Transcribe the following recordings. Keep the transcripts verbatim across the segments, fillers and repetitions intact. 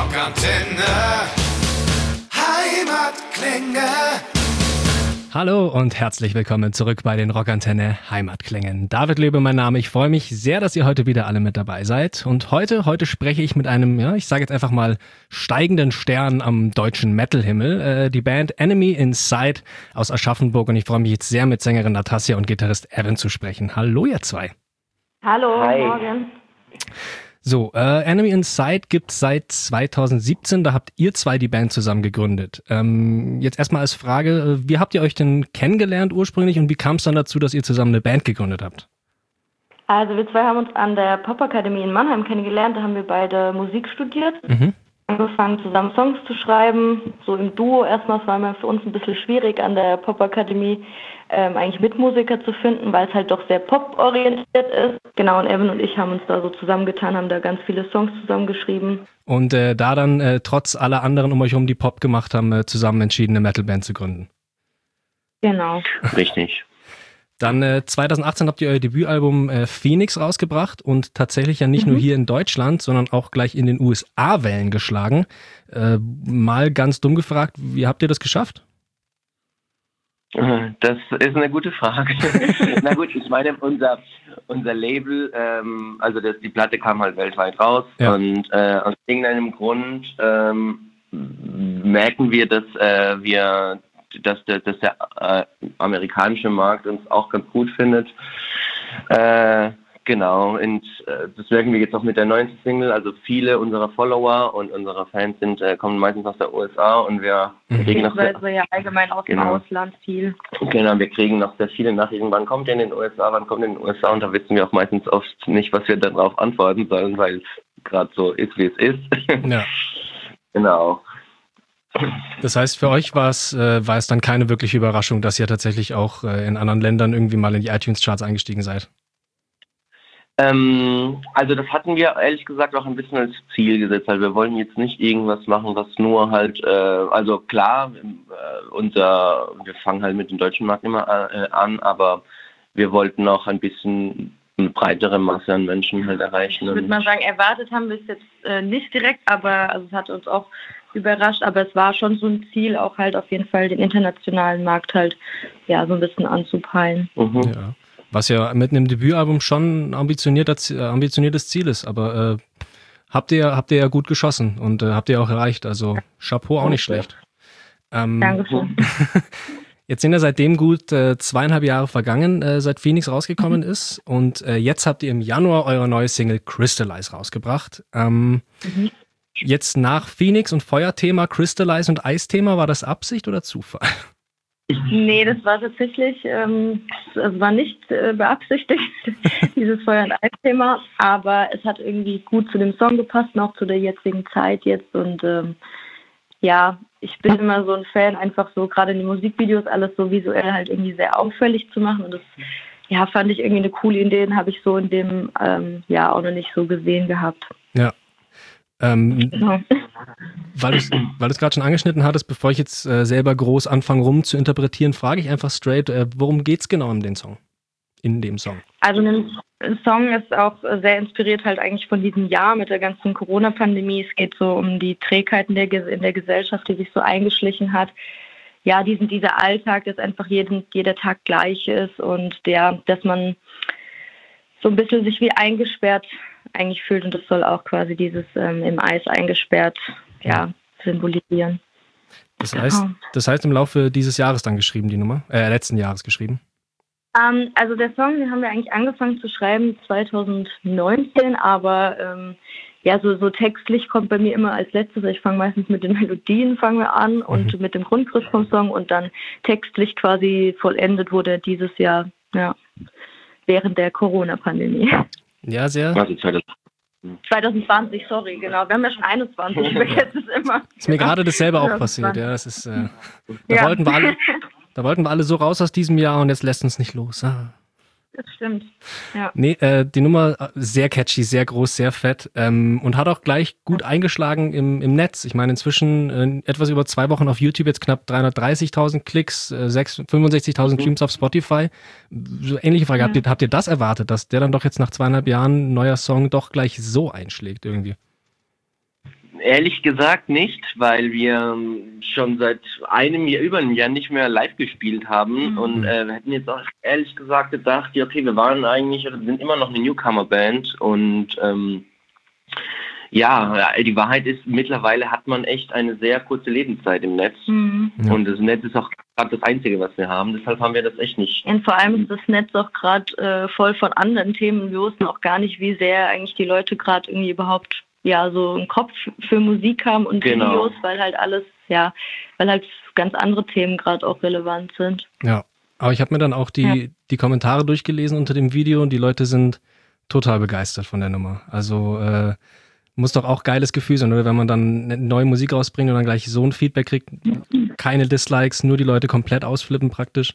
Rockantenne Heimatklänge. Hallo und herzlich willkommen zurück bei den Rockantenne Heimatklängen. David Löbe mein Name. Ich freue mich sehr, dass ihr heute wieder alle mit dabei seid. Und heute, heute spreche ich mit einem, ja, ich sage jetzt einfach mal steigenden Stern am deutschen Metal-Himmel. Äh, die Band Enemy Inside aus Aschaffenburg. Und ich freue mich jetzt sehr, mit Sängerin Natasja und Gitarrist Evan zu sprechen. Hallo ihr zwei. Hallo, Hi. morgen. So, äh, Enemy Inside gibt's seit zweitausendsiebzehn, da habt ihr zwei die Band zusammen gegründet. Ähm, jetzt erstmal als Frage, wie habt ihr euch denn kennengelernt ursprünglich und wie kam es dann dazu, dass ihr zusammen eine Band gegründet habt? Also wir zwei haben uns an der Popakademie in Mannheim kennengelernt, da haben wir beide Musik studiert, Mhm. angefangen zusammen Songs zu schreiben, so im Duo erstmal, es war immer für uns ein bisschen schwierig an der Popakademie ähm, eigentlich Mitmusiker zu finden, weil es halt doch sehr poporientiert ist. Genau, und Evan und ich haben uns da so zusammengetan, haben da ganz viele Songs zusammengeschrieben. Und äh, da dann äh, trotz aller anderen um euch herum, die Pop gemacht haben, äh, zusammen entschieden, eine Metalband zu gründen. Genau. Richtig. Dann äh, zweitausendachtzehn habt ihr euer Debütalbum äh, Phoenix rausgebracht und tatsächlich ja nicht Mhm. nur hier in Deutschland, sondern auch gleich in den U S A Wellen geschlagen. Äh, mal ganz dumm gefragt, wie habt ihr das geschafft? Das ist eine gute Frage. Na gut, ich meine, unser, unser Label, ähm, also das, die Platte kam halt weltweit raus Ja. und äh, aus irgendeinem Grund ähm, merken wir, dass äh, wir, dass der, dass der äh, amerikanische Markt uns auch ganz gut findet. Äh, Genau, und äh, das merken wir jetzt auch mit der neuen Single. Also viele unserer Follower und unserer Fans sind äh, kommen meistens aus der U S A und wir Mhm. kriegen noch sehr, Beziehungsweise ja allgemein aus dem Genau. Ausland viel. genau, wir kriegen noch sehr viele Nachrichten. Wann kommt ihr in den U S A? Wann kommt ihr in den U S A? Und da wissen wir auch meistens oft nicht, was wir darauf antworten sollen, weil es gerade so ist, wie es ist. Ja. Genau. Das heißt, für euch war es, äh, war es dann keine wirkliche Überraschung, dass ihr tatsächlich auch äh, in anderen Ländern irgendwie mal in die iTunes-Charts eingestiegen seid. Ähm, also das hatten wir ehrlich gesagt auch ein bisschen als Ziel gesetzt. Also wir wollen jetzt nicht irgendwas machen, was nur halt, äh, also klar, äh, unser, wir fangen halt mit dem deutschen Markt immer äh, an, aber wir wollten auch ein bisschen eine breitere Masse an Menschen halt erreichen. Ich würde mal sagen, erwartet haben wir es jetzt äh, nicht direkt, aber also es hat uns auch überrascht, aber es war schon so ein Ziel, auch halt auf jeden Fall den internationalen Markt halt ja so ein bisschen anzupeilen. Mhm. Ja. Was ja mit einem Debütalbum schon ein ambitioniertes, äh, ambitioniertes Ziel ist, aber äh, habt ihr habt ihr ja gut geschossen und äh, habt ihr auch erreicht, also Chapeau, auch nicht schlecht. Ähm, Dankeschön. Jetzt sind ja seitdem gut äh, zweieinhalb Jahre vergangen, äh, seit Phoenix rausgekommen ist und äh, jetzt habt ihr im Januar eure neue Single Crystallize rausgebracht. Ähm, Mhm. Jetzt nach Phoenix und Feuerthema, Crystallize und Eisthema, war das Absicht oder Zufall? Nee, das war tatsächlich, ähm, es war nicht äh, beabsichtigt, dieses Feuer- und Eis-Thema, aber es hat irgendwie gut zu dem Song gepasst und auch zu der jetzigen Zeit jetzt und ähm, ja, ich bin immer so ein Fan, einfach so gerade in den Musikvideos alles so visuell halt irgendwie sehr auffällig zu machen und das ja, fand ich irgendwie eine coole Idee, den habe ich so in dem ähm, Jahr auch noch nicht so gesehen gehabt. Ja. Ähm, Genau. Weil du es weil du's gerade schon angeschnitten hattest, bevor ich jetzt äh, selber groß anfange rum zu interpretieren, frage ich einfach straight, äh, worum geht's genau in dem Song? In dem Song. Also ein Song ist auch sehr inspiriert halt eigentlich von diesem Jahr mit der ganzen Corona-Pandemie. Es geht so um die Trägheiten der, in der Gesellschaft, die sich so eingeschlichen hat. Ja, diesen, dieser Alltag, dass einfach jeden, jeder Tag gleich ist und der, dass man so ein bisschen sich wie eingesperrt eigentlich fühlt und das soll auch quasi dieses ähm, im Eis eingesperrt ja, symbolisieren. Das heißt, das heißt im Laufe dieses Jahres dann geschrieben, die Nummer? Äh, letzten Jahres geschrieben? Ähm, also der Song, den haben wir eigentlich angefangen zu schreiben zweitausendneunzehn, aber ähm, ja, so, so textlich kommt bei mir immer als letztes. Ich fange meistens mit den Melodien fangen wir an und Mhm. mit dem Grundgerüst vom Song und dann textlich quasi vollendet wurde dieses Jahr, ja, während der Corona-Pandemie. Ja, sehr. Also zweitausend zwanzig zwanzig, sorry, genau. Wir haben ja schon einundzwanzig, ich vergesse es immer. Ist mir gerade dasselbe auch Ja, passiert. Ja, das ist, äh, da Ja. wollten wir alle, da wollten wir alle so raus aus diesem Jahr und jetzt lässt uns nicht los. Ah. Das stimmt, ja. Nee, äh, die Nummer äh, sehr catchy, sehr groß, sehr fett ähm, und hat auch gleich gut eingeschlagen im, im Netz. Ich meine, inzwischen äh, etwas über zwei Wochen auf YouTube, jetzt knapp dreihundertdreißigtausend Klicks, äh, fünfundsechzigtausend Streams auf Spotify. So ähnliche Frage, Ja. habt ihr, habt ihr das erwartet, dass der dann doch jetzt nach zweieinhalb Jahren neuer Song doch gleich so einschlägt irgendwie? Ehrlich gesagt nicht, weil wir schon seit einem Jahr, über einem Jahr nicht mehr live gespielt haben mhm. und äh, wir hätten jetzt auch ehrlich gesagt gedacht, ja okay, wir waren eigentlich oder sind immer noch eine Newcomer-Band und ähm, ja, die Wahrheit ist, mittlerweile hat man echt eine sehr kurze Lebenszeit im Netz mhm. und das Netz ist auch gerade das Einzige, was wir haben, deshalb haben wir das echt nicht. Und vor allem ist das Netz auch gerade äh, voll von anderen Themen, wir wussten auch gar nicht, wie sehr eigentlich die Leute gerade irgendwie überhaupt ja so einen Kopf für Musik haben und genau. Videos, weil halt alles, ja, weil halt ganz andere Themen gerade auch relevant sind. Ja, aber ich habe mir dann auch die, ja. die Kommentare durchgelesen unter dem Video und die Leute sind total begeistert von der Nummer. Also äh, muss doch auch geiles Gefühl sein, oder wenn man dann neue Musik rausbringt und dann gleich so ein Feedback kriegt, keine Dislikes, nur die Leute komplett ausflippen praktisch.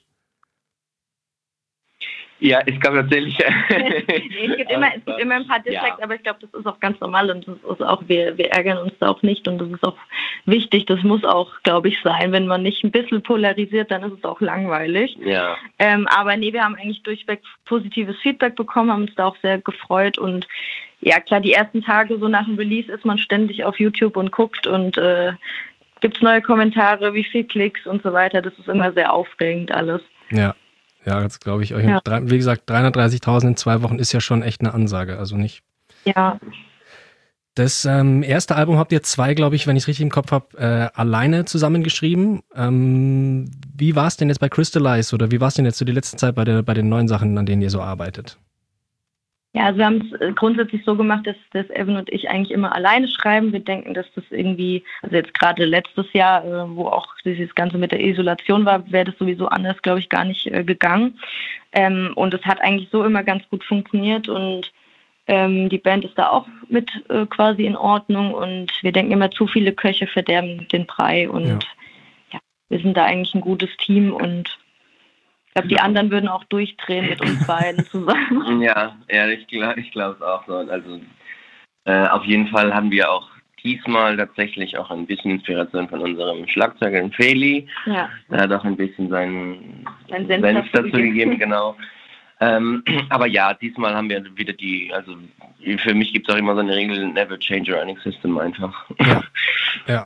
Ja, es gab tatsächlich. nee, es, gibt immer, es gibt immer ein paar Dislikes, ja. aber ich glaube, das ist auch ganz normal und das ist auch, wir, wir ärgern uns da auch nicht und das ist auch wichtig. Das muss auch, glaube ich, sein. Wenn man nicht ein bisschen polarisiert, dann ist es auch langweilig. Ja. Ähm, aber nee, wir haben eigentlich durchweg positives Feedback bekommen, haben uns da auch sehr gefreut und ja, klar, die ersten Tage so nach dem Release ist man ständig auf YouTube und guckt und äh, gibt es neue Kommentare, wie viel Klicks und so weiter. Das ist immer sehr aufregend alles. Ja. Ja, das glaube ich euch. Ja. Wie gesagt, dreihundertdreißigtausend in zwei Wochen ist ja schon echt eine Ansage, also nicht. Ja. Das ähm, erste Album habt ihr zwei, glaube ich, wenn ich es richtig im Kopf habe, äh, alleine zusammengeschrieben. Ähm, wie war es denn jetzt bei Crystallize oder wie war es denn jetzt so die letzte Zeit bei, der, bei den neuen Sachen, an denen ihr so arbeitet? Ja, also wir haben es grundsätzlich so gemacht, dass, dass Evan und ich eigentlich immer alleine schreiben. Wir denken, dass das irgendwie, also jetzt gerade letztes Jahr, äh, wo auch dieses Ganze mit der Isolation war, wäre das sowieso anders, glaube ich, gar nicht äh, gegangen. Ähm, und es hat eigentlich so immer ganz gut funktioniert und ähm, die Band ist da auch mit äh, quasi in Ordnung und wir denken immer, zu viele Köche verderben den Brei und ja. ja, wir sind da eigentlich ein gutes Team und ich glaube, die anderen würden auch durchdrehen mit uns beiden zusammen. Ja, ja, ich glaube ich glaube es auch so. Also äh, auf jeden Fall haben wir auch diesmal tatsächlich auch ein bisschen Inspiration von unserem Schlagzeuger Feli. Ja. Er hat auch ein bisschen seinen Senf Senf dazu gegeben, genau. Ähm, aber ja, diesmal haben wir wieder die, also für mich gibt es auch immer so eine Regel, never change your running system einfach. Ja, ja.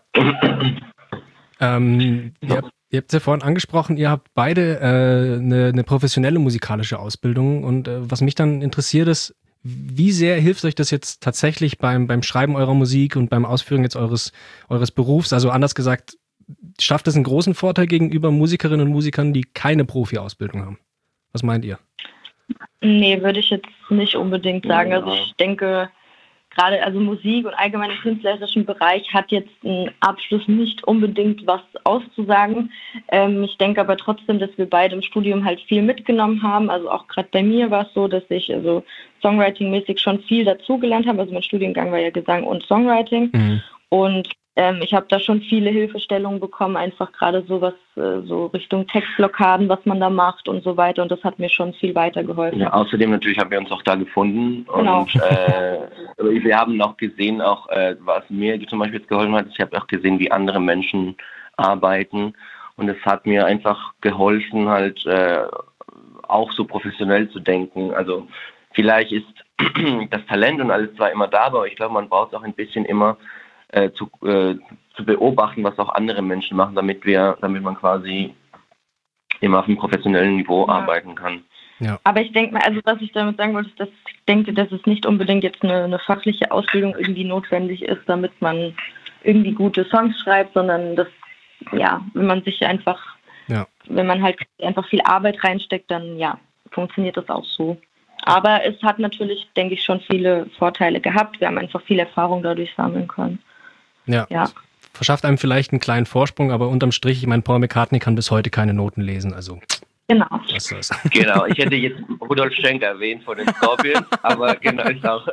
ähm, ihr habt Ihr habt es ja vorhin angesprochen, ihr habt beide äh, eine, eine professionelle musikalische Ausbildung und äh, was mich dann interessiert ist, wie sehr hilft euch das jetzt tatsächlich beim, beim Schreiben eurer Musik und beim Ausführen jetzt eures, eures Berufs? Also anders gesagt, schafft es einen großen Vorteil gegenüber Musikerinnen und Musikern, die keine Profi-Ausbildung haben? Was meint ihr? Nee, würde ich jetzt nicht unbedingt sagen. Also ich denke, gerade also Musik und allgemein im künstlerischen Bereich hat jetzt ein Abschluss nicht unbedingt was auszusagen. Ähm, ich denke aber trotzdem, dass wir beide im Studium halt viel mitgenommen haben. Also auch gerade bei mir war es so, dass ich also Songwriting-mäßig schon viel dazugelernt habe. Also mein Studiengang war ja Gesang und Songwriting. Mhm. Und ähm, ich habe da schon viele Hilfestellungen bekommen, einfach gerade sowas, äh, so Richtung Textblockaden, was man da macht und so weiter. Und das hat mir schon viel weitergeholfen. Ja, außerdem natürlich haben wir uns auch da gefunden. Genau. Und äh, wir haben auch gesehen, auch äh, was mir zum Beispiel jetzt geholfen hat, ich habe auch gesehen, wie andere Menschen arbeiten. Und es hat mir einfach geholfen, halt äh, auch so professionell zu denken. Also vielleicht ist das Talent und alles zwar immer da, aber ich glaube, man braucht es auch ein bisschen immer, Äh, zu, äh, zu beobachten, was auch andere Menschen machen, damit wir, damit man quasi immer auf einem professionellen Niveau ja. arbeiten kann. Ja. Aber ich denke mal, also was ich damit sagen wollte, ist, dass ich denke, dass es nicht unbedingt jetzt eine, eine fachliche Ausbildung irgendwie notwendig ist, damit man irgendwie gute Songs schreibt, sondern dass, ja, wenn man sich einfach, ja. wenn man halt einfach viel Arbeit reinsteckt, dann ja, funktioniert das auch so. Aber es hat natürlich, denke ich, schon viele Vorteile gehabt. Wir haben einfach viel Erfahrung dadurch sammeln können. Ja. ja. Verschafft einem vielleicht einen kleinen Vorsprung, aber unterm Strich, ich meine, Paul McCartney kann bis heute keine Noten lesen, also. Genau. Was ist das? Genau, ich hätte jetzt Rudolf Schenker erwähnt von den Scorpions, aber genau, ist auch.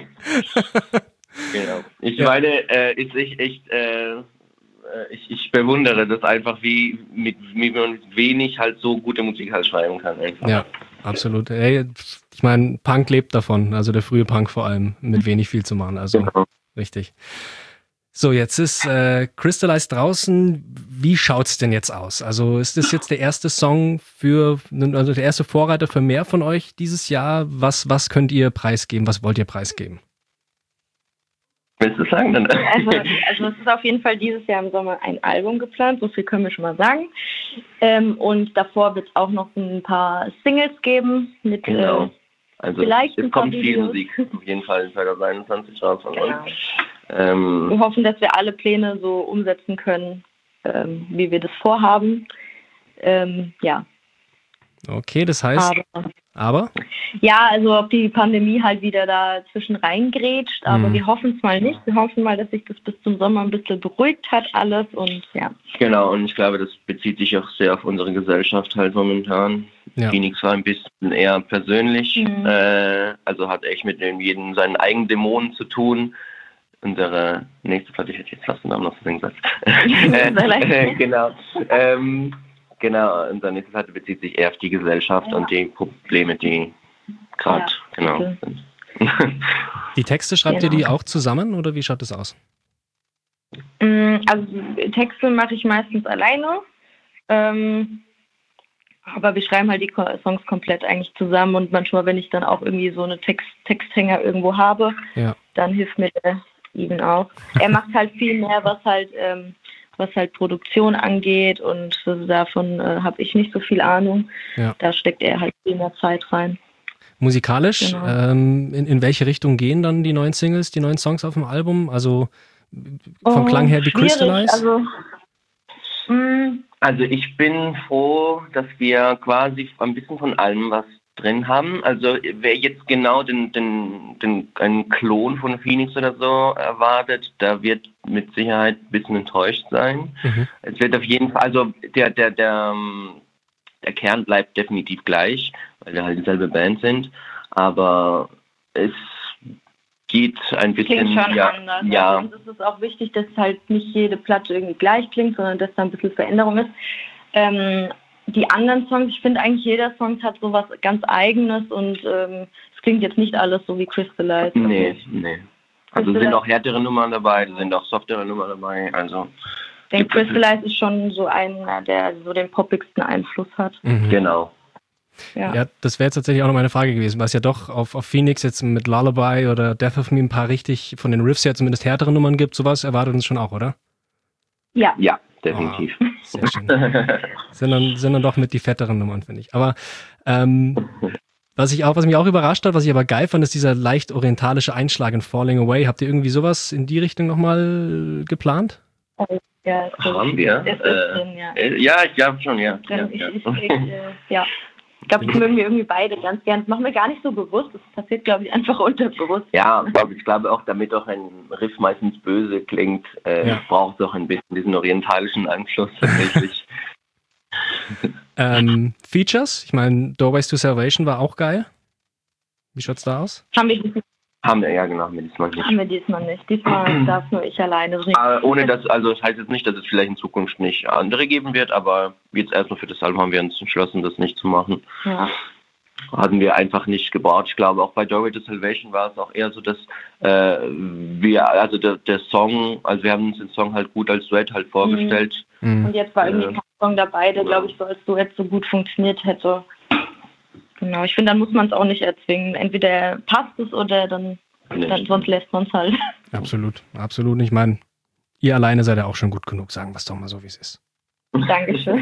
Genau. Ich ja. meine, äh, ist echt, echt äh, ich, ich bewundere das einfach, wie mit, wie man mit wenig halt so gute Musik halt schreiben kann. Einfach. Ja, absolut. Hey, ich meine, Punk lebt davon, also der frühe Punk vor allem, mit wenig viel zu machen, also genau. Richtig. So, jetzt ist äh, Crystallize draußen. Wie schaut's denn jetzt aus? Also ist das jetzt der erste Song für, also der erste Vorreiter für mehr von euch dieses Jahr? Was, was könnt ihr preisgeben? Was wollt ihr preisgeben? Willst du sagen? Dann? Also, also es ist auf jeden Fall dieses Jahr im Sommer ein Album geplant, so viel können wir schon mal sagen. Ähm, und davor wird es auch noch ein paar Singles geben mit genau. äh, Also vielleicht es kommt viel Musik auf jeden Fall in zwanzig einundzwanzig raus von genau. uns. Ähm, wir hoffen, dass wir alle Pläne so umsetzen können, ähm, wie wir das vorhaben. Ähm, ja. Okay, das heißt, aber, aber? Ja, also ob die Pandemie halt wieder dazwischen reingrätscht, aber Mhm. wir hoffen es mal nicht. Wir hoffen mal, dass sich das bis zum Sommer ein bisschen beruhigt hat alles und ja. Genau, und ich glaube, das bezieht sich auch sehr auf unsere Gesellschaft halt momentan. Ja. Phoenix war ein bisschen eher persönlich, Mhm. äh, also hat echt mit jedem seinen eigenen Dämonen zu tun. Unsere nächste Platte, ich hätte jetzt fast den Namen noch so gesagt. äh, genau. Ähm, genau, unsere nächste Platte bezieht sich eher auf die Gesellschaft ja. und die Probleme, die gerade, ja, genau. sind. Die Texte schreibt genau. ihr die auch zusammen oder wie schaut das aus? Also Texte mache ich meistens alleine, ähm, aber wir schreiben halt die Songs komplett eigentlich zusammen und manchmal, wenn ich dann auch irgendwie so eine Text Texthänger irgendwo habe, ja. dann hilft mir der Even auch. Er macht halt viel mehr, was halt ähm, was halt Produktion angeht und davon äh, habe ich nicht so viel Ahnung. Ja. Da steckt er halt viel mehr Zeit rein. Musikalisch, genau. ähm, in, in welche Richtung gehen dann die neuen Singles, die neuen Songs auf dem Album? Also vom oh, Klang her wie Crystallize? Also, mh, also ich bin froh, dass wir quasi ein bisschen von allem was drin haben. Also wer jetzt genau den, den, den einen Klon von Phoenix oder so erwartet, da wird mit Sicherheit ein bisschen enttäuscht sein. Mhm. Es wird auf jeden Fall, also der, der, der, der Kern bleibt definitiv gleich, weil wir halt dieselbe Band sind, aber es geht ein bisschen... Klingt schon ja, anders. Ja. Also uns ist es auch wichtig, dass halt nicht jede Platte irgendwie gleich klingt, sondern dass da ein bisschen Veränderung ist. Ähm, die anderen Songs, ich finde eigentlich jeder Song hat so was ganz Eigenes und ähm, es klingt jetzt nicht alles so wie Crystallize. Nee, nee. Also es sind auch härtere Nummern dabei, es sind auch softere Nummern dabei, also... Ich denke, Crystallize ist schon so einer, der so den poppigsten Einfluss hat. Mhm. Genau. Ja, ja das wäre jetzt tatsächlich auch noch meine Frage gewesen, weil es ja doch auf, auf Phoenix jetzt mit Lullaby oder Death of Me ein paar richtig, von den Riffs her zumindest härtere Nummern gibt. Sowas erwartet uns schon auch, oder? Ja. Ja, definitiv. Oh, sehr schön. sind, dann, sind dann doch mit die fetteren Nummern, finde ich. Aber ähm, was ich auch, was mich auch überrascht hat, was ich aber geil fand, ist dieser leicht orientalische Einschlag in Falling Away. Habt ihr irgendwie sowas in die Richtung nochmal geplant? Ja, so haben wir. Ist äh, drin, ja. ja, ich glaube schon, ja. Drin, ja, ich, ja. Ich, ich, äh, ja. Ich glaube, das mögen wir irgendwie beide ganz gern. Das machen wir gar nicht so bewusst. Das passiert, glaube ich, einfach unterbewusst. Ja, aber ich glaube auch, damit auch ein Riff meistens böse klingt, äh, ja. braucht es auch ein bisschen diesen orientalischen Einfluss tatsächlich. ähm, Features? Ich meine, Doorways to Salvation war auch geil. Wie schaut's da aus? Haben wir nicht. Haben wir, ja genau, haben wir diesmal nicht. Haben wir diesmal nicht. Diesmal darf nur ich alleine reden. Äh, ohne dass, also das heißt jetzt nicht, dass es vielleicht in Zukunft nicht andere geben wird, aber jetzt erstmal für das Album haben wir uns entschlossen, das nicht zu machen. Ja. Hatten wir einfach nicht gebraucht. Ich glaube, auch bei Doorway to Salvation war es auch eher so, dass äh, wir, also der, der Song, also wir haben uns den Song halt gut als Duett halt vorgestellt. Mhm. Und jetzt war irgendwie äh, kein Song dabei, der, glaube ich, so als Duett so gut funktioniert hätte. Genau, ich finde, dann muss man es auch nicht erzwingen. Entweder passt es oder dann, dann sonst lässt man es halt. Absolut, absolut. Ich meine, ihr alleine seid ja auch schon gut genug, sagen wir es doch mal so, wie es ist. Dankeschön.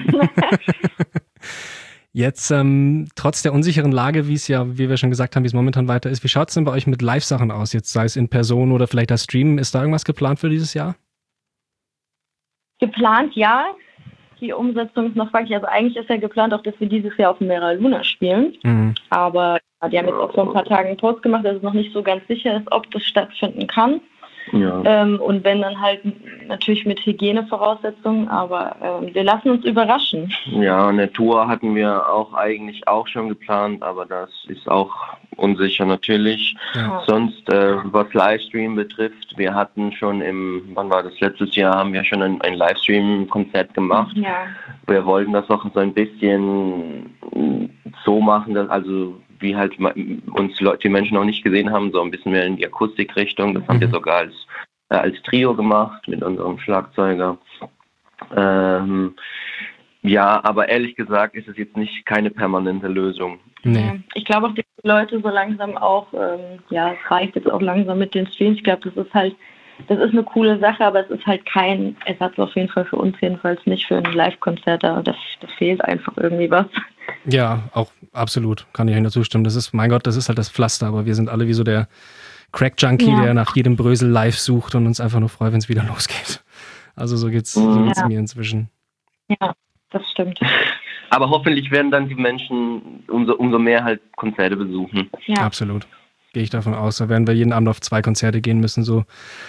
Jetzt, ähm, trotz der unsicheren Lage, wie es ja, wie wir schon gesagt haben, wie es momentan weiter ist, wie schaut es denn bei euch mit Live-Sachen aus? Jetzt sei es in Person oder vielleicht das Streamen. Ist da irgendwas geplant für dieses Jahr? Geplant, ja. Die Umsetzung ist noch fraglich. Also eigentlich ist ja geplant auch, dass wir dieses Jahr auf dem Mera Luna spielen. Mhm. Aber ja, die haben jetzt auch vor ein paar Tagen einen Post gemacht, dass es noch nicht so ganz sicher ist, ob das stattfinden kann. Ja. Ähm, und wenn dann halt natürlich mit Hygienevoraussetzungen, aber ähm, wir lassen uns überraschen. Ja, eine Tour hatten wir auch eigentlich auch schon geplant, aber das ist auch unsicher natürlich. Ja. Sonst, äh, was Livestream betrifft, wir hatten schon im, wann war das, letztes Jahr haben wir schon ein, ein Livestream-Konzert gemacht. Ja. Wir wollten das auch so ein bisschen so machen, dass also wie halt uns Leute, die Menschen noch nicht gesehen haben, so ein bisschen mehr in die Akustikrichtung. Das mhm. haben wir sogar als, äh, als Trio gemacht mit unserem Schlagzeuger. Ähm, ja, aber ehrlich gesagt ist es jetzt nicht keine permanente Lösung. Nee. Ich glaube auch, die Leute so langsam auch, ähm, ja, es reicht jetzt auch langsam mit den Streams. Ich glaube, das ist halt das ist eine coole Sache, aber es ist halt kein Ersatz auf jeden Fall für uns, jedenfalls nicht für ein Live-Konzert. Da, da fehlt einfach irgendwie was. Ja, auch absolut, kann ich Ihnen dazu stimmen. Das ist, mein Gott, das ist halt das Pflaster, aber wir sind alle wie so der Crack-Junkie, ja. der nach jedem Brösel live sucht und uns einfach nur freut, wenn es wieder losgeht. Also so geht's, so geht's ja. mir inzwischen. Ja, das stimmt. Aber hoffentlich werden dann die Menschen umso, umso mehr halt Konzerte besuchen. Ja. Absolut. Gehe ich davon aus. Da werden wir jeden Abend auf zwei Konzerte gehen müssen. So.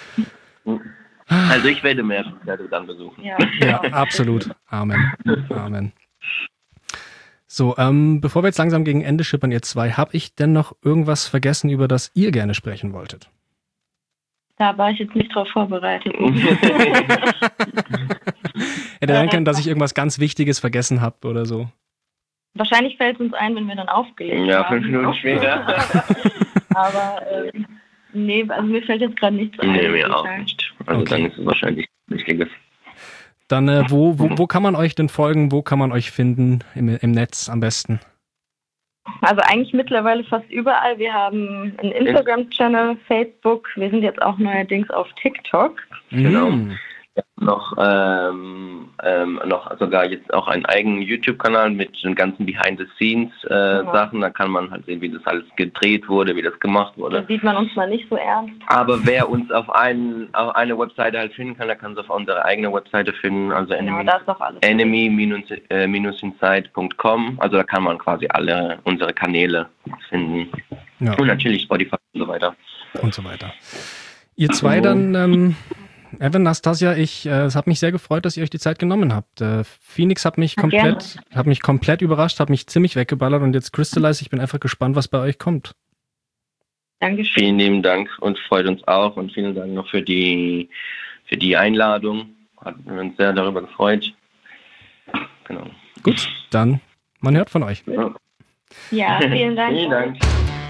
Also ich werde mehr Konzerte dann besuchen. Ja, ja absolut. Amen. Amen. So, ähm, bevor wir jetzt langsam gegen Ende schippern, ihr zwei, habe ich denn noch irgendwas vergessen, über das ihr gerne sprechen wolltet? Da war ich jetzt nicht drauf vorbereitet. Hätte sein können, dass ich irgendwas ganz Wichtiges vergessen habe oder so. Wahrscheinlich fällt es uns ein, wenn wir dann aufgelegt ja, haben. Ja, fünf Minuten später. Aber äh, nee, also mir fällt jetzt gerade nichts ein. Nee, mir auch nicht. Also okay. Dann ist es wahrscheinlich Wichtiges. Dann, äh, wo, wo, wo kann man euch denn folgen? Wo kann man euch finden im, im Netz am besten? Also eigentlich mittlerweile fast überall. Wir haben einen Instagram-Channel, Facebook. Wir sind jetzt auch neuerdings auf TikTok. Genau. Mm. Noch, ähm, ähm, noch sogar jetzt auch einen eigenen YouTube-Kanal mit den ganzen Behind-the-Scenes-Sachen. Äh, ja. Da kann man halt sehen, wie das alles gedreht wurde, wie das gemacht wurde. Da sieht man uns mal nicht so ernst. Aber wer uns auf, einen, auf eine Webseite halt finden kann, der kann es auf unsere eigene Webseite finden. Also genau, enemy dash inside punkt com. Also da kann man quasi alle unsere Kanäle finden. Ja. Und natürlich Spotify und so weiter. Und so weiter. Ihr zwei dann... Ähm Evan, Nastasia, ich, äh, es hat mich sehr gefreut, dass ihr euch die Zeit genommen habt. Äh, Phoenix hat mich komplett, hat mich komplett überrascht, hat mich ziemlich weggeballert und jetzt Crystallize, ich bin einfach gespannt, was bei euch kommt. Dankeschön. Vielen lieben Dank und freut uns auch und vielen Dank noch für die, für die Einladung. Hat uns sehr darüber gefreut. Genau. Gut, dann, man hört von euch. Ja, ja vielen Dank. Vielen Dank.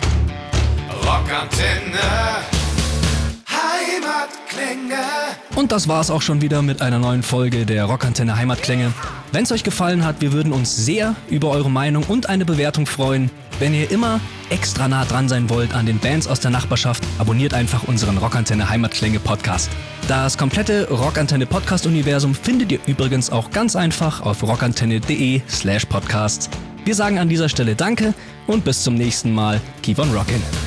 Rockantenne. Heimatklänge. Und das war's auch schon wieder mit einer neuen Folge der Rockantenne Heimatklänge. Wenn es euch gefallen hat, wir würden uns sehr über eure Meinung und eine Bewertung freuen. Wenn ihr immer extra nah dran sein wollt an den Bands aus der Nachbarschaft, abonniert einfach unseren Rockantenne Heimatklänge Podcast. Das komplette Rockantenne Podcast-Universum findet ihr übrigens auch ganz einfach auf rockantenne.de slash podcasts. Wir sagen an dieser Stelle Danke und bis zum nächsten Mal. Keep on rockin'.